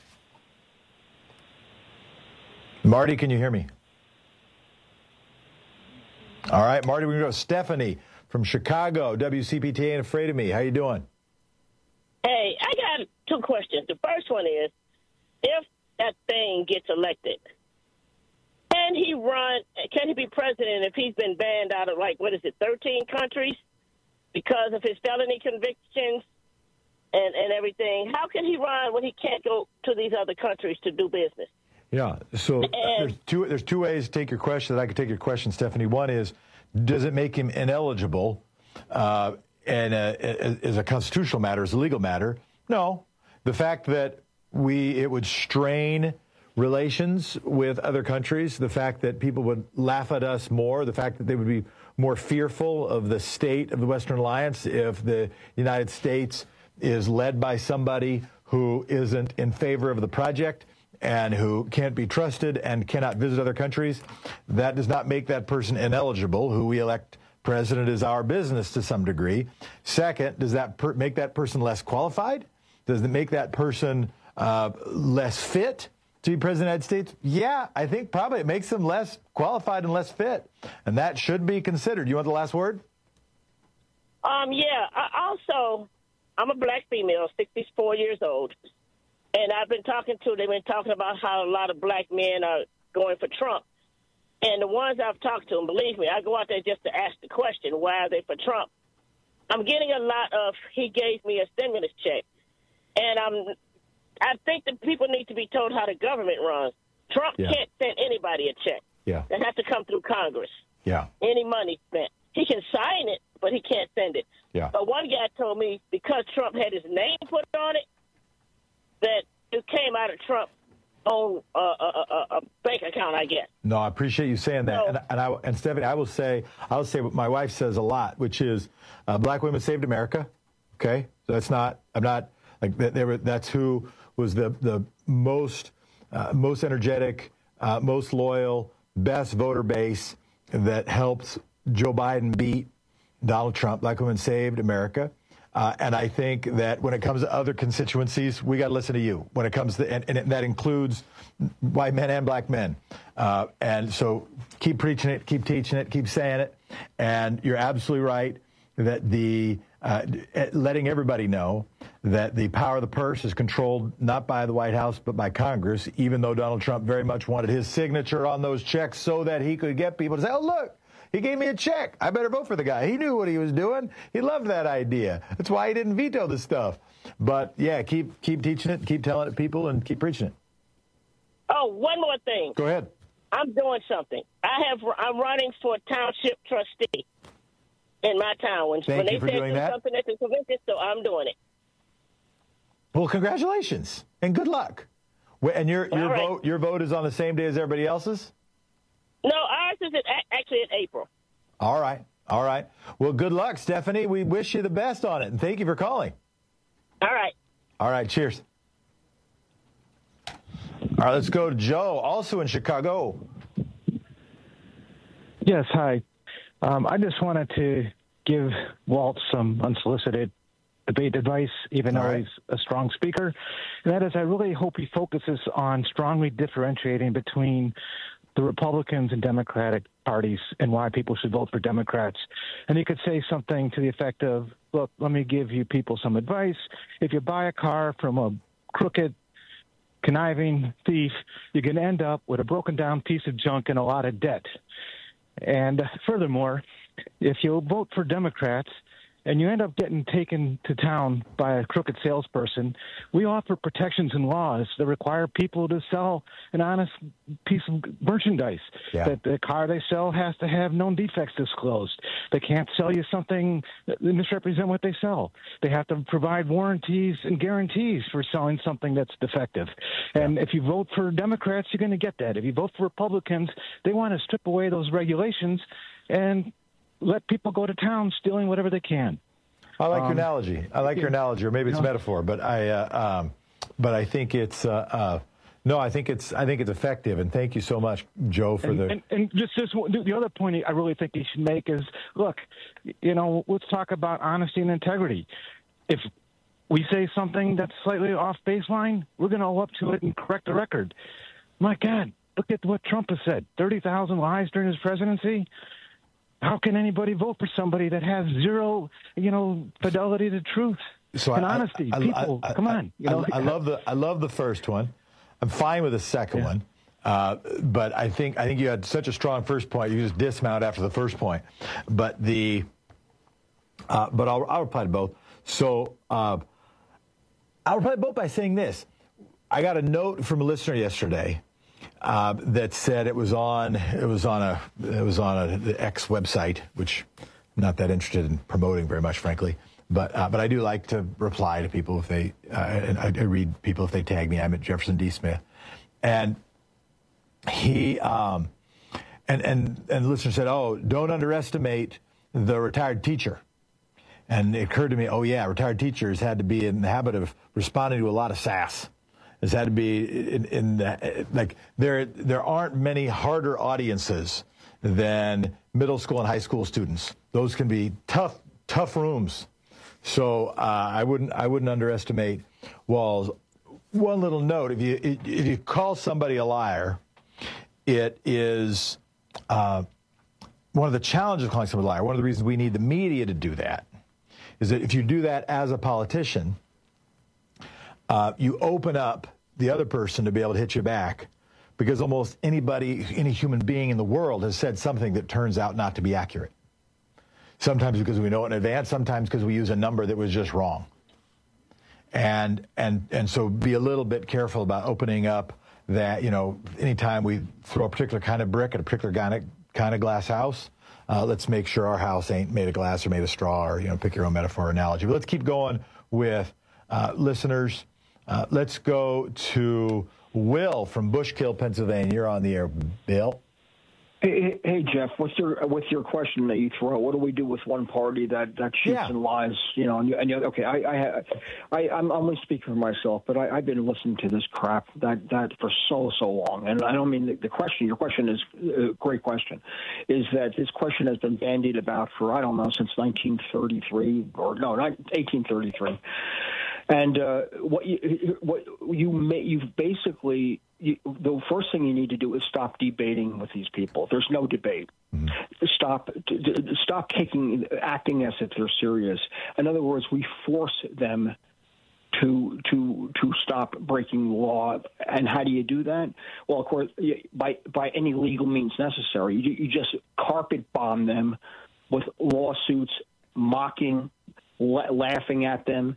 Marty, can you hear me? All right, Marty, we're going to go to Stephanie from Chicago, W C P T Ain't Afraid of Me. How you doing? Hey, I got two questions. The first one is, if that thing gets elected, can he run, can he be president if he's been banned out of, like, what is it, thirteen countries because of his felony convictions and, and everything? How can he run when he can't go to these other countries to do business? Yeah, so there's two, there's two ways to take your question that I could take your question, Stephanie. One is, does it make him ineligible? Uh, And uh, as a constitutional matter, as a legal matter, no. The fact that we it would strain relations with other countries, the fact that people would laugh at us more, the fact that they would be more fearful of the state of the Western Alliance if the United States is led by somebody who isn't in favor of the project and who can't be trusted and cannot visit other countries, that does not make that person ineligible, who we elect president is our business to some degree. Second, does that per- make that person less qualified? Does it make that person uh, less fit to be president of the United States? Yeah, I think probably it makes them less qualified and less fit. And that should be considered. You want the last word? Um, yeah. I also, I'm a black female, sixty-four years old. And I've been talking to, they've been talking about how a lot of black men are going for Trump. And the ones I've talked to, and believe me, I go out there just to ask the question, why are they for Trump? I'm getting a lot of, he gave me a stimulus check. And I'm, I think that people need to be told how the government runs. Trump yeah. can't send anybody a check. Yeah. That has to come through Congress. Yeah. Any money spent. He can sign it, but he can't send it. Yeah. But one guy told me because Trump had his name put on it, that it came out of Trump. own uh, a, a, a bank account, I guess. No, I appreciate you saying that. So, and, and, I, and Stephanie, I will say, I will say what my wife says a lot, which is uh, black women saved America. Okay, so that's not. I'm not like they were. That's who was the the most uh, most energetic, uh, most loyal, best voter base that helped Joe Biden beat Donald Trump. Black women saved America. Uh, and I think that when it comes to other constituencies, we got to listen to you. When it comes to, and, and that includes white men and black men. Uh, and so keep preaching it, keep teaching it, keep saying it. And you're absolutely right that the uh, letting everybody know that the power of the purse is controlled not by the White House but by Congress, even though Donald Trump very much wanted his signature on those checks so that he could get people to say, oh, look. He gave me a check. I better vote for the guy. He knew what he was doing. He loved that idea. That's why he didn't veto the stuff. But, yeah, keep keep teaching it, keep telling it to people, and keep preaching it. Oh, one more thing. Go ahead. I'm doing something. I have. I'm running for township trustee in my town. When, Thank when you they for say doing do that. something at the convention, so I'm doing it. Well, congratulations and good luck. Wait, and your your All right. vote your vote is on the same day as everybody else's? No, ours is in, actually in April. All right. All right. Well, good luck, Stephanie. We wish you the best on it, and thank you for calling. All right. All right. Cheers. All right, let's go to Joe, also in Chicago. Yes, hi. Um, I just wanted to give Walt some unsolicited debate advice, even All though right. he's a strong speaker. And that is, I really hope he focuses on strongly differentiating between the Republicans and Democratic parties and why people should vote for Democrats. And he could say something to the effect of, look, let me give you people some advice. If you buy a car from a crooked, conniving thief, you're going to end up with a broken down piece of junk and a lot of debt. And furthermore, if you vote for Democrats and you end up getting taken to town by a crooked salesperson, we offer protections and laws that require people to sell an honest piece of merchandise. Yeah. That the car they sell has to have known defects disclosed. They can't sell you something that misrepresent what they sell. They have to provide warranties and guarantees for selling something that's defective. And if you vote for Democrats, you're going to get that. If you vote for Republicans, they want to strip away those regulations and let people go to town stealing whatever they can. I like Um, your analogy. I like your analogy, or maybe it's you know, metaphor, but I, uh, um, but I think it's, uh, uh, no, I think it's, I think it's effective. And thank you so much, Joe, for and, the. and, and just, just one- the other point I really think he should make is, look, you know, let's talk about honesty and integrity. If we say something that's slightly off baseline, we're going to go up to it and correct the record. My God, look at what Trump has said: thirty thousand lies during his presidency. How can anybody vote for somebody that has zero, you know, fidelity to truth So and I- honesty? I- I- People, I- come I- on. You know, I, I love the I love the first one. I'm fine with the second Yeah. one, uh, but I think I think you had such a strong first point. You just dismount after the first point. But the uh, but I'll, I'll reply to both. So uh, I'll reply to both by saying this: I got a note from a listener yesterday uh, that said it was on it was on a it was on a, the X website, which I'm not that interested in promoting very much, frankly. But uh, but I do like to reply to people if they uh, and I, I read people if they tag me. I'm at Jefferson D. Smith, and he um, and and and the listener said, "Oh, don't underestimate the retired teacher." And it occurred to me, oh yeah, retired teachers had to be in the habit of responding to a lot of sass. It's had to be in, in the, like there there aren't many harder audiences than middle school and high school students. Those can be tough tough rooms. So uh, I wouldn't I wouldn't underestimate Walls. One little note: if you if you call somebody a liar, it is uh, one of the challenges of calling somebody a liar. One of the reasons we need the media to do that is that if you do that as a politician, uh, you open up the other person to be able to hit you back, because almost anybody, any human being in the world has said something that turns out not to be accurate. Sometimes because we know it in advance, sometimes because we use a number that was just wrong. And and and so be a little bit careful about opening up that, you know, anytime we throw a particular kind of brick at a particular kind of, kind of glass house, uh, let's make sure our house ain't made of glass or made of straw, or, you know, pick your own metaphor or analogy. But let's keep going with uh, listeners. Uh, let's go to Will from Bushkill, Pennsylvania. You're on the air, Bill. Hey, hey, Jeff, what's your what's your question that you throw? What do we do with one party that, that cheats Yeah. and lies? You know, and, you, and you, okay, I, I, I, I'm only speaking for myself, but I, I've been listening to this crap that, that for so so long, and I don't mean the, the question. Your question is a great question. Is that this question has been bandied about for I don't know since nineteen thirty-three or no, not eighteen thirty-three. And uh, what you what you may, you've basically you, the first thing you need to do is stop debating with these people. There's no debate. Mm-hmm. Stop d- d- stop taking acting as if they're serious. In other words, we force them to to to stop breaking law. And how do you do that? Well, of course, by by any legal means necessary. You, you just carpet bomb them with lawsuits, mocking, la- laughing at them.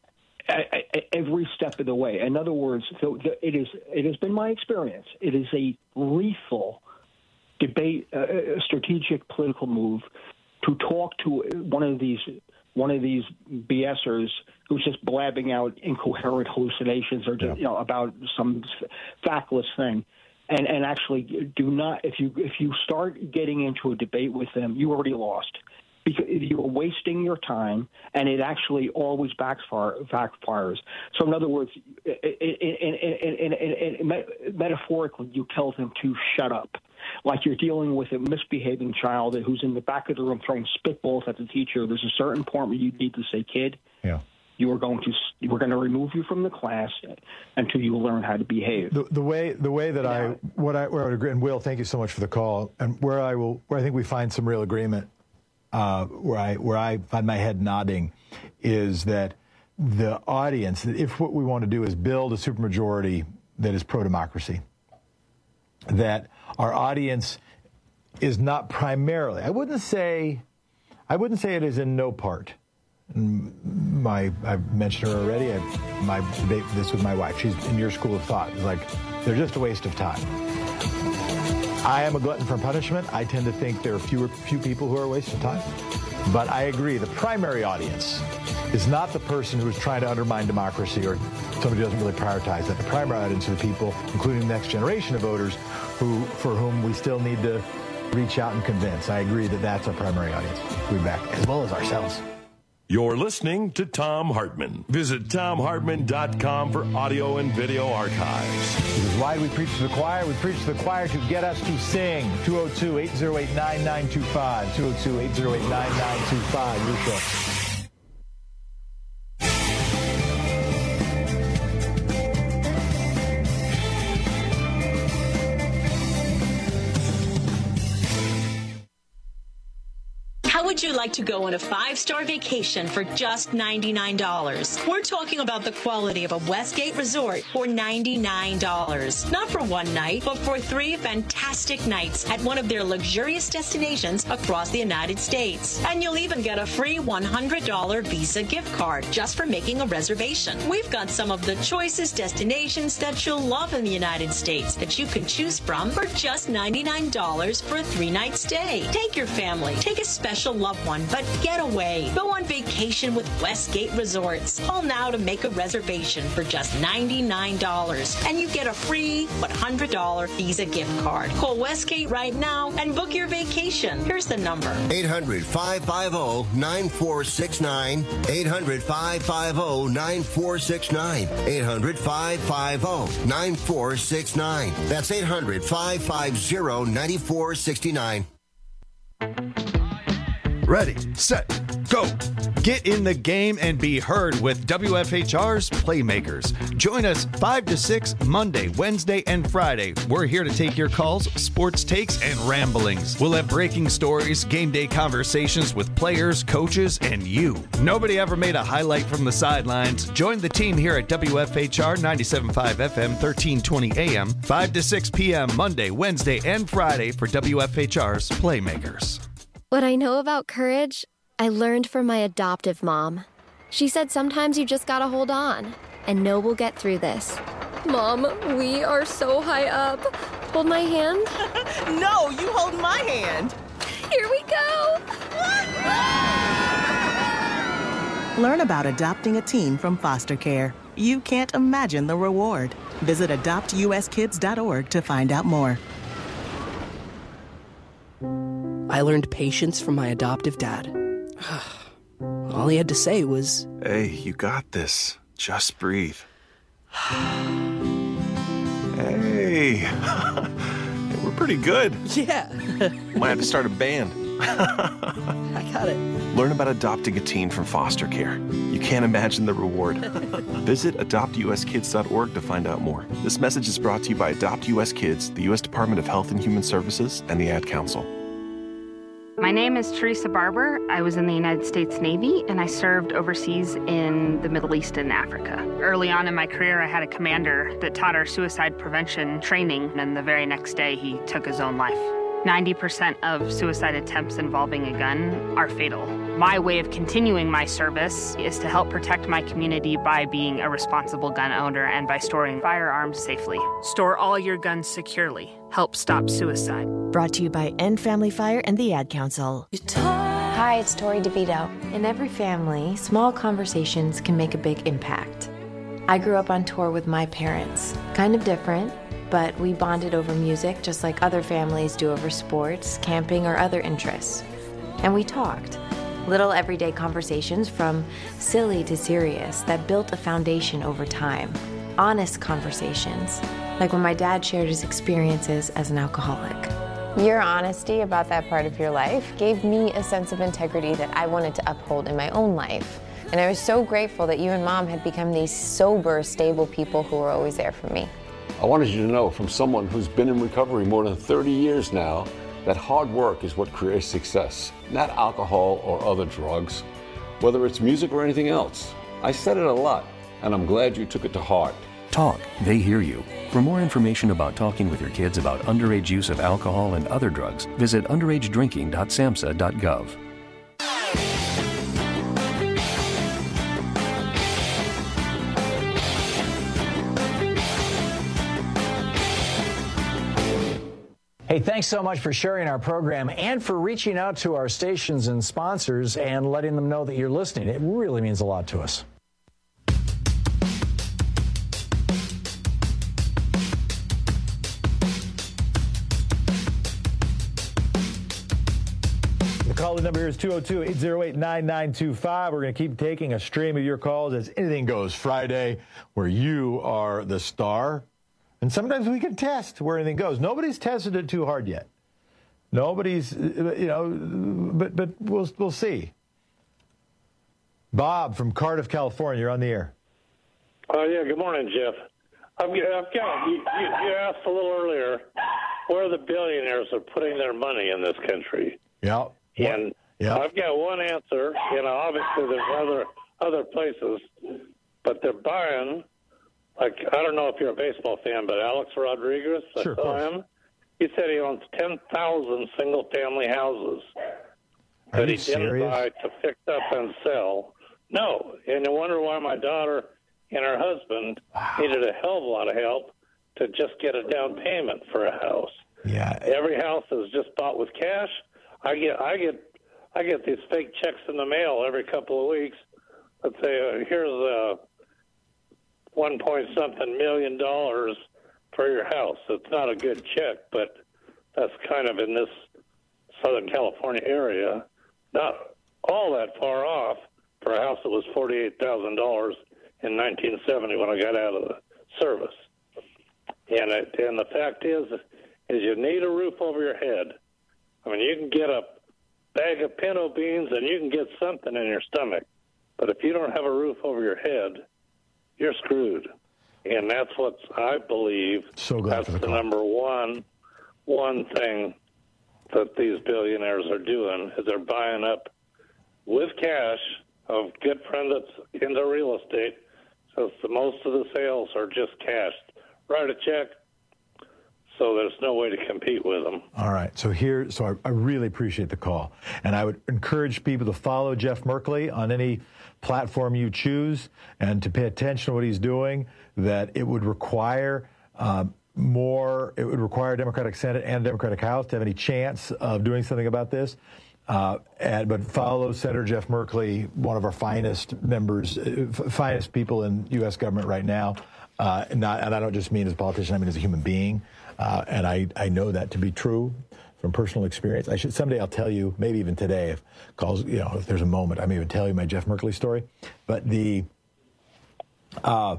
Every step of the way. In other words, it is. It has been my experience. It is a lethal debate, uh, a strategic political move to talk to one of these one of these BSers who's just blabbing out incoherent hallucinations or just, you know, about some factless thing. And and actually do not, if you if you start getting into a debate with them, you already lost. Because you're wasting your time, and it actually always backfire, backfires. So, in other words, in, in, in, in, in, metaphorically, you tell them to shut up. Like you're dealing with a misbehaving child who's in the back of the room throwing spitballs at the teacher. There's a certain point where you need to say, "Kid, yeah. you are going to we're going to remove you from the class until you learn how to behave." The, the way the way that yeah. I what I where I would agree, and Will, thank you so much for the call, and where I will where I think we find some real agreement. Uh, where I where I find my head nodding is that the audience, if what we want to do is build a supermajority that is pro-democracy, that our audience is not primarily, I wouldn't say, I wouldn't say it is in no part. My, I've mentioned her already. I, my debate this with my wife. She's in your school of thought. It's like they're just a waste of time. I am a glutton for punishment. I tend to think there are fewer few people who are a waste of time. But I agree, the primary audience is not the person who is trying to undermine democracy or somebody who doesn't really prioritize that. The primary audience are the people, including the next generation of voters, who for whom we still need to reach out and convince. I agree that that's our primary audience. We'll be back, as well as ourselves. You're listening to Thom Hartmann. Visit Thom Hartmann dot com for audio and video archives. This is why we preach to the choir. We preach to the choir to get us to sing. two oh two, eight oh eight, nine nine two five. two oh two, eight oh eight, nine nine two five. Your show. How would you like to go on a five-star vacation for just ninety-nine dollars? We're talking about the quality of a Westgate resort for ninety-nine dollars. Not for one night, but for three fantastic nights at one of their luxurious destinations across the United States. And you'll even get a free one hundred dollars Visa gift card just for making a reservation. We've got some of the choicest destinations that you'll love in the United States that you can choose from for just ninety-nine dollars for a three-night stay. Take your family. Take a special loved one, but get away. Go on vacation with Westgate Resorts. Call now to make a reservation for just ninety-nine dollars, and you get a free one hundred dollars Visa gift card. Call Westgate right now and book your vacation. Here's the number. eight hundred, five five zero, nine four six nine. eight hundred, five five zero, nine four six nine. eight hundred, five five zero, nine four six nine. That's eight hundred, five five zero, nine four six nine. Ready, set, go. Get in the game and be heard with W F H R's Playmakers. Join us five to six Monday, Wednesday, and Friday. We're here to take your calls, sports takes, and ramblings. We'll have breaking stories, game day conversations with players, coaches, and you. Nobody ever made a highlight from the sidelines. Join the team here at W F H R ninety-seven point five F M, thirteen twenty A M, five to six P M Monday, Wednesday, and Friday for W F H R's Playmakers. What I know about courage, I learned from my adoptive mom. She said sometimes you just gotta hold on and know we'll get through this. Mom, we are so high up. Hold my hand. No, you hold my hand. Here we go. Learn about adopting a teen from foster care. You can't imagine the reward. Visit adopt U S kids dot org to find out more. I learned patience from my adoptive dad. All he had to say was, "Hey, you got this. Just breathe." Hey, we're pretty good. Yeah. Might have to start a band. I got it. Learn about adopting a teen from foster care. You can't imagine the reward. Visit adopt U S kids dot org to find out more. This message is brought to you by Adopt U S Kids, the U S Department of Health and Human Services, and the Ad Council. My name is Teresa Barber. I was in the United States Navy, and I served overseas in the Middle East and Africa. Early on in my career, I had a commander that taught our suicide prevention training, and the very next day, he took his own life. ninety percent of suicide attempts involving a gun are fatal. My way of continuing my service is to help protect my community by being a responsible gun owner and by storing firearms safely. Store all your guns securely. Help stop suicide. Brought to you by End Family Fire and the Ad Council. Hi, it's Tori DeVito. In every family, small conversations can make a big impact. I grew up on tour with my parents. Kind of different, but we bonded over music just like other families do over sports, camping, or other interests. And we talked. Little everyday conversations from silly to serious that built a foundation over time. Honest conversations, like when my dad shared his experiences as an alcoholic. Your honesty about that part of your life gave me a sense of integrity that I wanted to uphold in my own life. And I was so grateful that you and Mom had become these sober, stable people who were always there for me. I wanted you to know from someone who's been in recovery more than thirty years now that hard work is what creates success, not alcohol or other drugs, whether it's music or anything else. I said it a lot, and I'm glad you took it to heart. Talk, they hear you. For more information about talking with your kids about underage use of alcohol and other drugs, visit underage drinking dot samhsa dot gov. Hey, thanks so much for sharing our program and for reaching out to our stations and sponsors and letting them know that you're listening. It really means a lot to us. The call-in number here is two oh two, eight oh eight, nine nine two five. We're going to keep taking a stream of your calls as Anything Goes Friday, where you are the star. And sometimes we can test where anything goes. Nobody's tested it too hard yet. Nobody's, you know, but but we'll we'll see. Bob from Cardiff, California, you're on the air. Oh, uh, yeah, good morning, Jeff. I've, I've got, you, you, you asked a little earlier where the billionaires are putting their money in this country. Yeah. And yeah. I've got one answer. You know, obviously there's other other places, but they're buying. Like, I don't know if you're a baseball fan, but Alex Rodriguez, sure, I saw him. He said he owns ten thousand single-family houses Are that you he didn't serious? buy to fix up and sell. No, and I wonder why my daughter and her husband wow. needed a hell of a lot of help to just get a down payment for a house. Yeah. Every house is just bought with cash. I get, I get, I get these fake checks in the mail every couple of weeks that say, uh, "Here's a one point something million dollars for your house." It's not a good check, but that's kind of in this Southern California area, not all that far off for a house that was forty-eight thousand dollars in nineteen seventy when I got out of the service. And it, and the fact is, is you need a roof over your head. I mean, you can get a bag of pinto beans and you can get something in your stomach, but if you don't have a roof over your head, you're screwed. And that's what I believe. So glad that's for the, the call. number one one thing that these billionaires are doing is they're buying up with cash of good friend that's into real estate. So the, most of the sales are just cash. Write a check, so there's no way to compete with them. All right. So here, so I, I really appreciate the call. And I would encourage people to follow Jeff Merkley on any platform you choose and to pay attention to what he's doing, that it would require uh, more, it would require a Democratic Senate and a Democratic House to have any chance of doing something about this. Uh, and, but follow Senator Jeff Merkley, one of our finest members, uh, f- finest people in U S government right now. Uh, and, not, and I don't just mean as a politician, I mean as a human being. Uh, and I, I know that to be true from personal experience. I should someday I'll tell you, maybe even today, if calls, you know, if there's a moment, I may even tell you my Jeff Merkley story. But the, uh,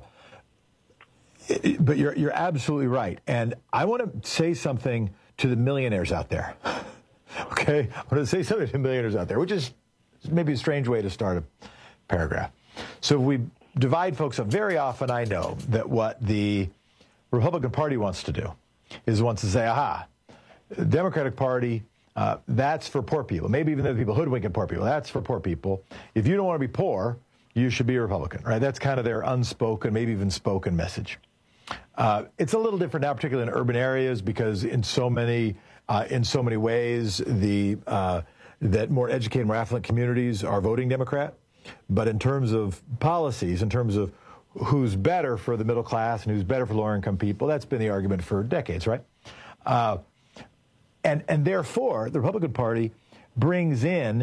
it, but you're you're absolutely right. And I want to say something to the millionaires out there. Okay, I want to say something to the millionaires out there, which is maybe a strange way to start a paragraph. So we divide folks up. Very often, I know that what the Republican Party wants to do is wants to say, aha, the Democratic Party, uh, that's for poor people. Maybe even the people hoodwinking poor people, that's for poor people. If you don't want to be poor, you should be a Republican, right? That's kind of their unspoken, maybe even spoken message. Uh, it's a little different now, particularly in urban areas, because in so many uh, in so many ways, the uh, that more educated, more affluent communities are voting Democrat. But in terms of policies, in terms of who's better for the middle class and who's better for lower income people, that's been the argument for decades, right? Uh, and and therefore, the Republican Party brings in,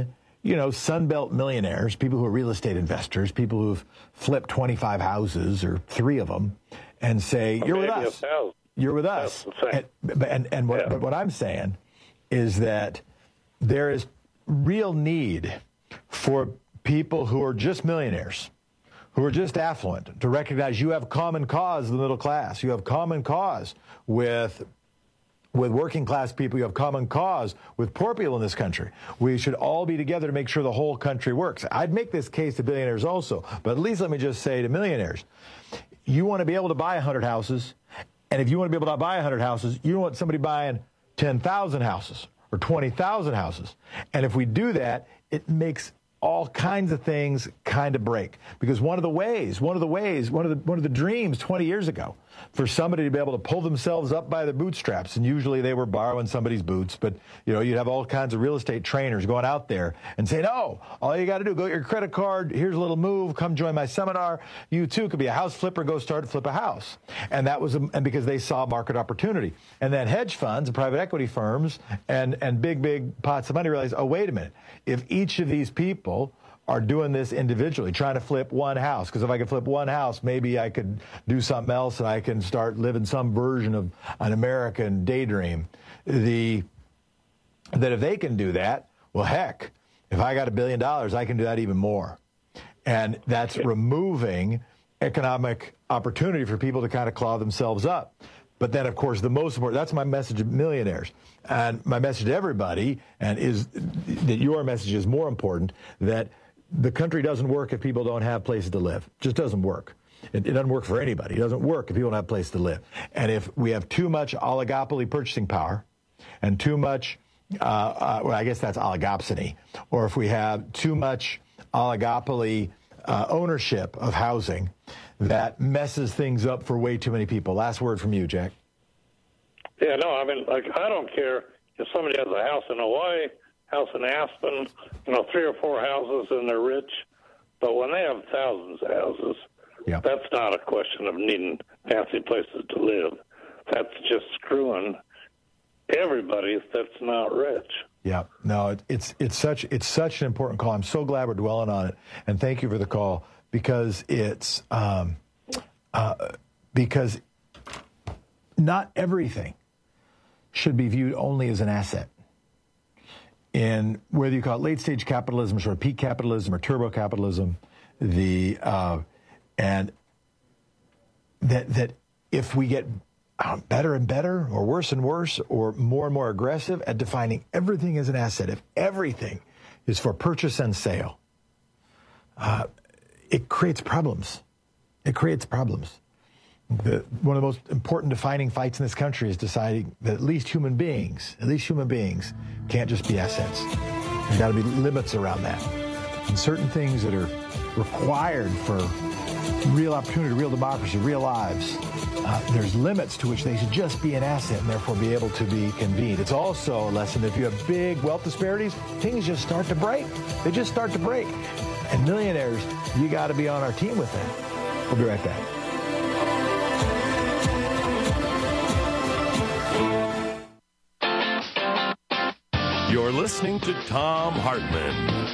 you know, Sunbelt millionaires, people who are real estate investors, people who've flipped twenty-five houses or three of them, and say, you're with us. You're with us. And, and, and what, yeah. but what I'm saying is that there is real need for people who are just millionaires, who are just affluent, to recognize you have common cause with the middle class. You have common cause with with working class people. You have common cause with poor people in this country. We should all be together to make sure the whole country works. I'd make this case to billionaires also, but at least let me just say to millionaires, you want to be able to buy one hundred houses, and if you want to be able to buy one hundred houses, you don't want somebody buying ten thousand houses or twenty thousand houses. And if we do that, it makes all kinds of things kind of break. Because one of the ways, one of the ways, one of the one of the dreams twenty years ago for somebody to be able to pull themselves up by their bootstraps, and usually they were borrowing somebody's boots, but you know, you'd have all kinds of real estate trainers going out there and saying, no, all you got to do, go get your credit card, here's a little move, come join my seminar. You too could be a house flipper, go start to flip a house. And that was, and because they saw market opportunity. And then hedge funds and private equity firms and, and big, big pots of money realized, oh, wait a minute, if each of these people are doing this individually, trying to flip one house. Because if I could flip one house, maybe I could do something else and I can start living some version of an American daydream. The that if they can do that, well, heck, if I got a billion dollars, I can do that even more. And that's removing economic opportunity for people to kind of claw themselves up. But then, of course, the most important, that's my message to millionaires. And my message to everybody, and is that your message is more important, that the country doesn't work if people don't have places to live. It just doesn't work. It, it doesn't work for anybody. It doesn't work if people don't have a place to live. And if we have too much oligopoly purchasing power and too much, uh, uh, well, I guess that's oligopsony, or if we have too much oligopoly uh, ownership of housing, that messes things up for way too many people. Last word from you, Jack. Yeah, no, I mean, like, I don't care if somebody has a house in Hawaii, house in Aspen, you know, three or four houses and they're rich. But when they have thousands of houses, yeah. that's not a question of needing fancy places to live. That's just screwing everybody that's not rich. Yeah, no, it, it's it's such it's such an important call. I'm so glad we're dwelling on it, and thank you for the call, because it's um, uh, because not everything should be viewed only as an asset. In whether you call it late stage capitalism, or peak capitalism, or turbo capitalism, the uh, and that that if we get um, better and better, or worse and worse, or more and more aggressive at defining everything as an asset, if everything is for purchase and sale, uh, it creates problems. It creates problems. The, one of the most important defining fights in this country is deciding that at least human beings, at least human beings, can't just be assets. There's got to be limits around that. And certain things that are required for real opportunity, real democracy, real lives, uh, there's limits to which they should just be an asset and therefore be able to be convened. It's also a lesson that if you have big wealth disparities, things just start to break. They just start to break. And millionaires, you got to be on our team with that. We'll be right back. You're listening to Thom Hartmann.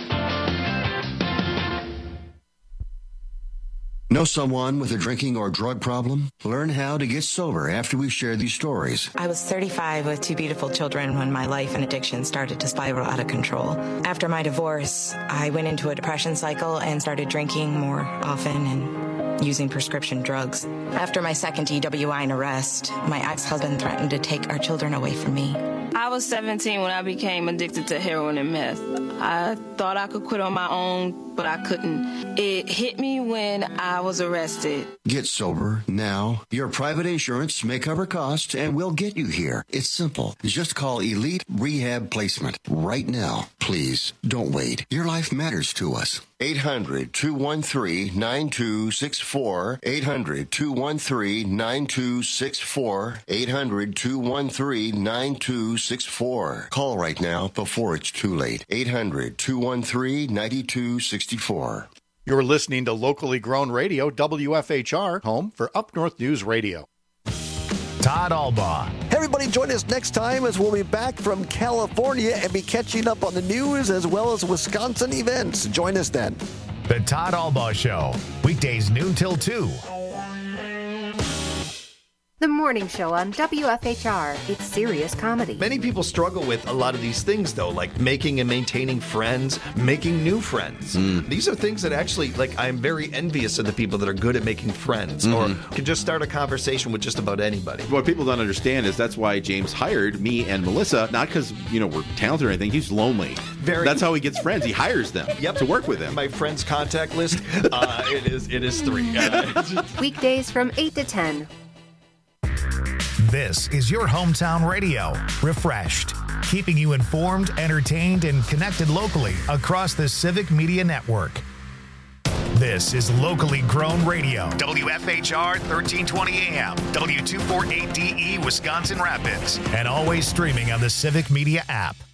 Know someone with a drinking or drug problem? Learn how to get sober after we share these stories. I was thirty-five with two beautiful children when my life and addiction started to spiral out of control. After my divorce, I went into a depression cycle and started drinking more often and using prescription drugs. After my second D W I and arrest, my ex-husband threatened to take our children away from me. I was seventeen when I became addicted to heroin and meth. I thought I could quit on my own, but I couldn't. It hit me when I was arrested. Get sober now. Your private insurance may cover costs and we'll get you here. It's simple. Just call Elite Rehab Placement right now. Please don't wait. Your life matters to us. eight hundred, two one three, nine two six four. eight hundred, two one three, nine two six four. eight hundred, two one three, nine two six four. Call right now before it's too late. eight hundred, two one three, nine two six four. You're listening to locally grown radio, W F H R, home for Up North News Radio. Todd Albaugh Hey, everybody, join us next time as we'll be back from California and be catching up on the news as well as Wisconsin events. Join us then. The Todd Albaugh Show, weekdays noon till two. The morning show on W F H R. It's serious comedy. Many people struggle with a lot of these things, though, like making and maintaining friends, making new friends. Mm. These are things that actually, like, I'm very envious of the people that are good at making friends mm-hmm. or can just start a conversation with just about anybody. What people don't understand is that's why James hired me and Melissa, not because, you know, we're talented or anything. He's lonely. Very. That's how he gets friends. He hires them yep. to work with him. My friends' contact list, uh, it is it is three. Uh, Weekdays from eight to ten. This is your hometown radio, Refreshed, keeping you informed, entertained, and connected locally across the Civic Media Network. This is locally grown radio, W F H R thirteen twenty A M, W two forty-eight D E, Wisconsin Rapids, and always streaming on the Civic Media app.